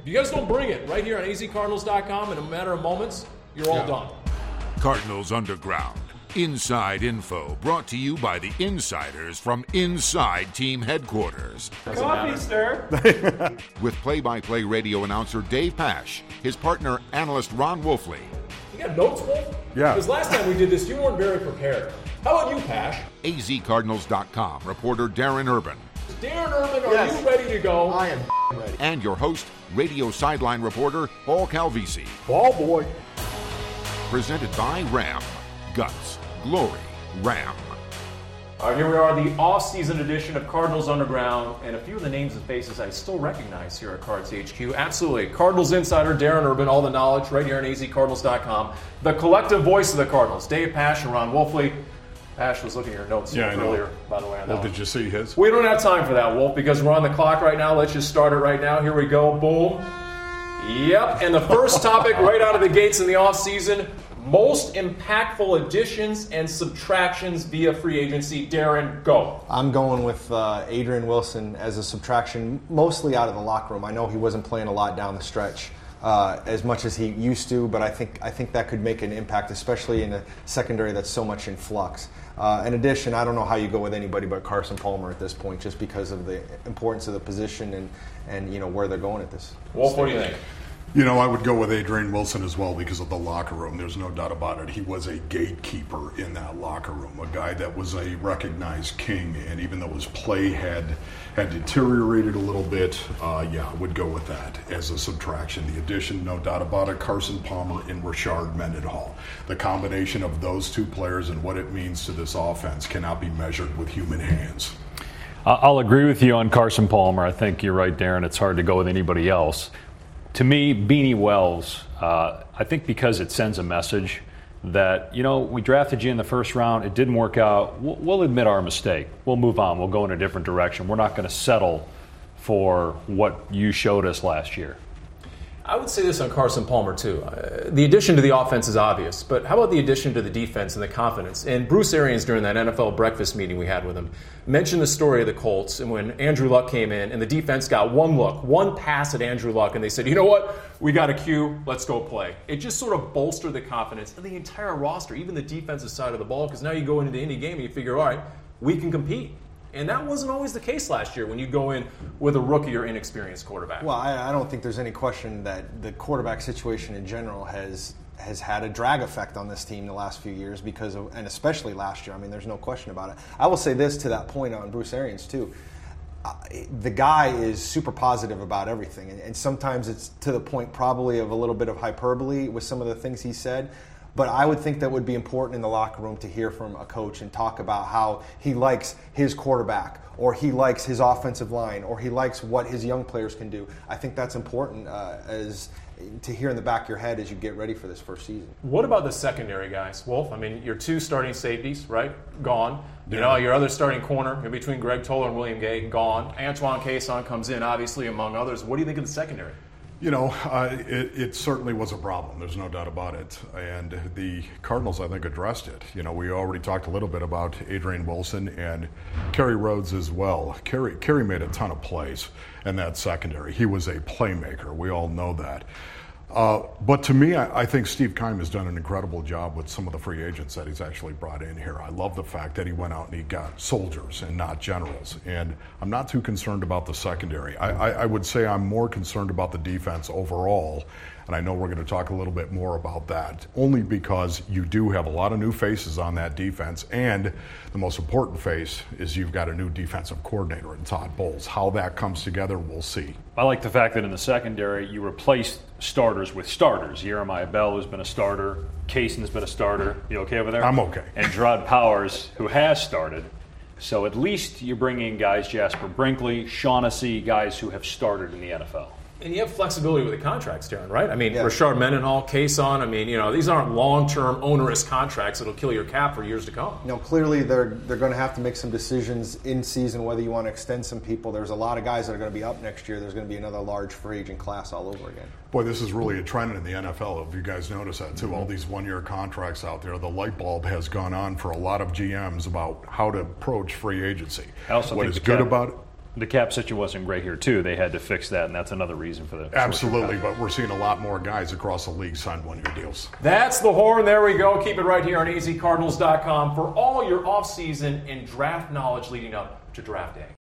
If you guys don't bring it right here on azcardinals.com in a matter of moments, you're all done. Cardinals Underground. Inside info brought to you by the insiders from inside team headquarters. Coffee, sir. With play-by-play radio announcer Dave Pasch, his partner analyst Ron Wolfley. You got notes, Wolf? Yeah. Because last time we did this, you weren't very prepared. How about you, Pasch? azcardinals.com reporter Darren Urban. Darren Urban, are you ready to go? I am ready. And your host, radio sideline reporter Paul Calvisi. Ball boy. Presented by Ram. Guts, glory, Ram. All right, here we are, the off-season edition of Cardinals Underground, and a few of the names and faces I still recognize here at Cards HQ. Absolutely. Cardinals insider Darren Urban, all the knowledge right here on azcardinals.com. The collective voice of the Cardinals, Dave Pasch and Ron Wolfley. Pasch was looking at your notes earlier, by the way. On that Well, did you see his? We don't have time for that, Wolf, because we're on the clock right now. Let's just start it right now. Here we go. Boom. Yep. And the first topic right out of the gates in the offseason, most impactful additions and subtractions via free agency. Darren, go. I'm going with Adrian Wilson as a subtraction, mostly out of the locker room. I know he wasn't playing a lot down the stretch as much as he used to, but I think that could make an impact, especially in a secondary that's so much in flux. In addition, I don't know how you go with anybody but Carson Palmer at this point, just because of the importance of the position and where they're going at this. Wolf, what do you think? I would go with Adrian Wilson as well because of the locker room. There's no doubt about it. He was a gatekeeper in that locker room, a guy that was a recognized king. And even though his play had deteriorated a little bit, I would go with that as a subtraction. The addition, no doubt about it, Carson Palmer and Rashard Mendenhall. The combination of those two players and what it means to this offense cannot be measured with human hands. I'll agree with you on Carson Palmer. I think you're right, Darren. It's hard to go with anybody else. To me, Beanie Wells, I think because it sends a message that, we drafted you in the first round, it didn't work out, we'll admit our mistake. We'll move on. We'll go in a different direction. We're not going to settle for what you showed us last year. I would say this on Carson Palmer, too. The addition to the offense is obvious, but how about the addition to the defense and the confidence? And Bruce Arians, during that NFL breakfast meeting we had with him, mentioned the story of the Colts and when Andrew Luck came in and the defense got one look, one pass at Andrew Luck, and they said, you know what? We got a cue. Let's go play. It just sort of bolstered the confidence of the entire roster, even the defensive side of the ball, because now you go into any game and you figure, all right, we can compete. And that wasn't always the case last year when you go in with a rookie or inexperienced quarterback. Well, I don't think there's any question that the quarterback situation in general has had a drag effect on this team the last few years because of, and especially last year. I mean, there's no question about it. I will say this to that point on Bruce Arians, too. The guy is super positive about everything. And sometimes it's to the point probably of a little bit of hyperbole with some of the things he said. But I would think that would be important in the locker room to hear from a coach and talk about how he likes his quarterback or he likes his offensive line or he likes what his young players can do. I think that's important as to hear in the back of your head as you get ready for this first season. What about the secondary guys, Wolf? I mean, your two starting safeties, right? Gone. Your other starting corner in between Greg Toller and William Gay, gone. Antoine Cason comes in, obviously, among others. What do you think of the secondary? It certainly was a problem. There's no doubt about it. And the Cardinals, I think, addressed it. We already talked a little bit about Adrian Wilson and Kerry Rhodes as well. Kerry made a ton of plays in that secondary. He was a playmaker. We all know that. But to me, I think Steve Keim has done an incredible job with some of the free agents that he's actually brought in here. I love the fact that he went out and he got soldiers and not generals. And I'm not too concerned about the secondary. I would say I'm more concerned about the defense overall. And I know we're going to talk a little bit more about that, only because you do have a lot of new faces on that defense. And the most important face is you've got a new defensive coordinator in Todd Bowles. How that comes together, we'll see. I like the fact that in the secondary, you replaced starters with starters. Jeremiah Bell has been a starter. Cason's been a starter. You okay over there? I'm okay. And Gerard Powers, who has started. So at least you're bringing guys, Jasper Brinkley, Shaughnessy, guys who have started in the NFL. And you have flexibility with the contracts, Darren, right? I mean, Rashard Mendenhall, Cason, these aren't long-term onerous contracts that'll kill your cap for years to come. Clearly they're going to have to make some decisions in season whether you want to extend some people. There's a lot of guys that are going to be up next year. There's going to be another large free agent class all over again. Boy, this is really a trend in the NFL. If you guys notice that, too. All these one-year contracts out there, the light bulb has gone on for a lot of GMs about how to approach free agency. I also what think is good about it? The cap situation wasn't great here, too. They had to fix that, and that's another reason for the Absolutely, but we're seeing a lot more guys across the league sign one-year deals. That's the horn. There we go. Keep it right here on azcardinals.com for all your offseason and draft knowledge leading up to draft day.